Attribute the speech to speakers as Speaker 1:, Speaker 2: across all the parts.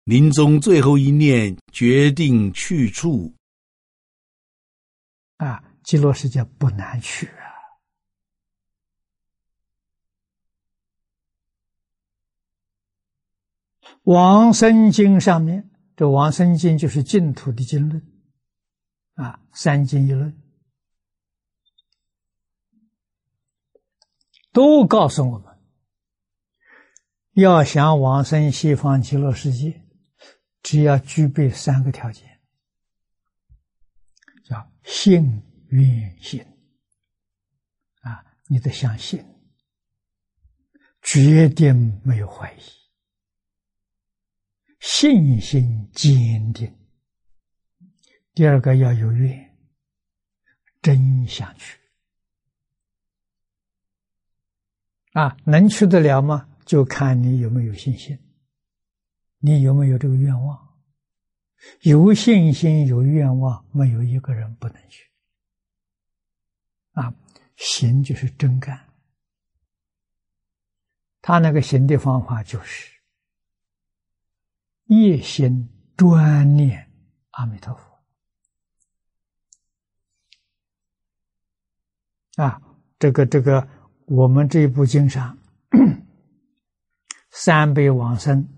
Speaker 1: 临终最后一念决定去处。
Speaker 2: 极乐世界不难去啊。往生经上面，这往生经就是净土的经论三经一论，都告诉我们，要想往生西方极乐世界，只要具备3个条件，叫信愿行你得相信，决定没有怀疑，信心坚定。第二个要有愿，真想去能去得了吗？就看你有没有信心，你有没有这个愿望。有信心有愿望，没有一个人不能去行就是真干。他那个行的方法就是夜心专念阿弥陀佛这个我们这部经上三辈往生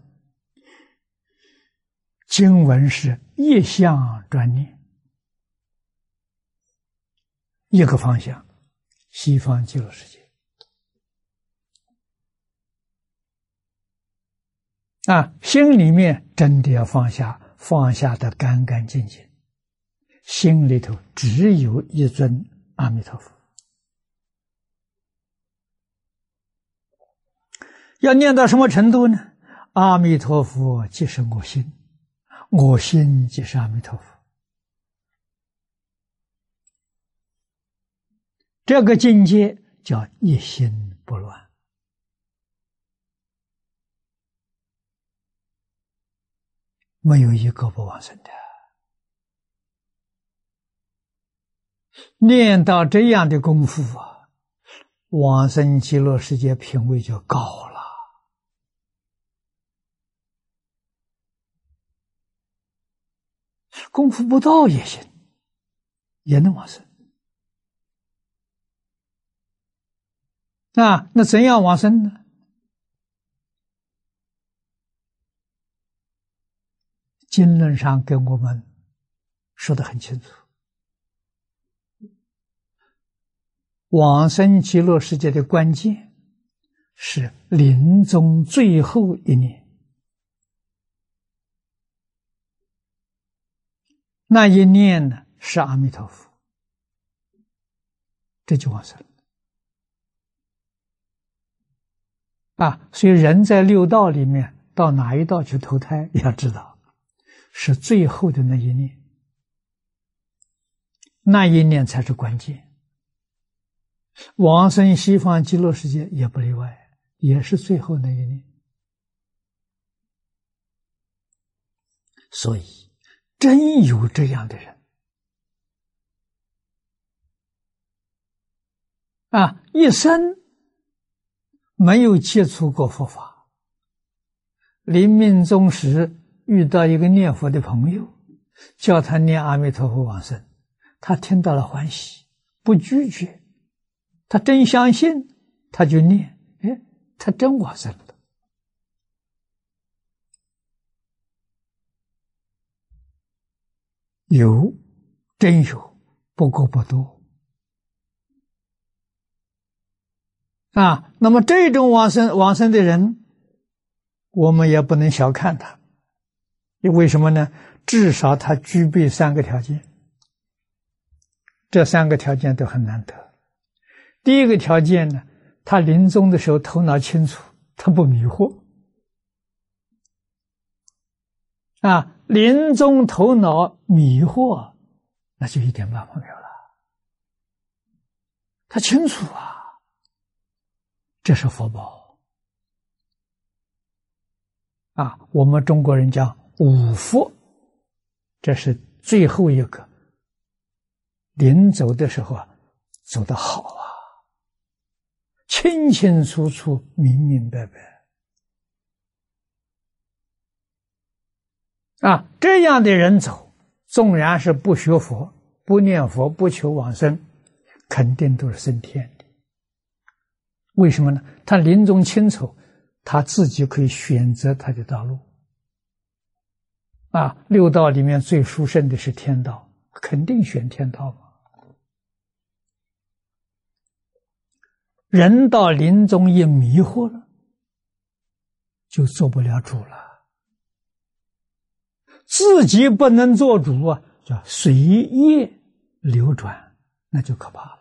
Speaker 2: 经文是夜相专念，一个方向，西方极乐世界心里面真的要放下，放下的干干净净，心里头只有一尊阿弥陀佛。要念到什么程度呢？阿弥陀佛即是我心，我心即是阿弥陀佛。这个境界叫一心不乱。没有一个不往生的。念到这样的功夫往生极乐世界品位就高了。功夫不到也行，也能往生。那怎样往生呢？经论上跟我们说得很清楚，往生极乐世界的关键是临终最后一念，那一念呢是阿弥陀佛，这就往生所以人在六道里面到哪一道去投胎，要知道是最后的那一念，那一念才是关键。往生西方极乐世界也不例外，也是最后那一念。所以真有这样的人一生没有接触过佛法，临命终时遇到一个念佛的朋友，叫他念阿弥陀佛往生，他听到了欢喜，不拒绝，他真相信，他就念，他真往生了。有，真有，不过不多那么这种往生的人，我们也不能小看他。为什么呢？至少他具备3个条件，这3个条件都很难得。第一个条件呢，他临终的时候头脑清楚，他不迷惑临终头脑迷惑，那就一点办法没有了。他清楚这是福报我们中国人讲五福，这是最后一个，临走的时候走得好清清楚楚，明明白白这样的人走，纵然是不学佛、不念佛、不求往生，肯定都是升天的。为什么呢？他临终清楚，他自己可以选择他的道路。六道里面最殊胜的是天道，肯定选天道嘛。人到临终一迷惑了，就做不了主了。自己不能做主叫随业流转，那就可怕了。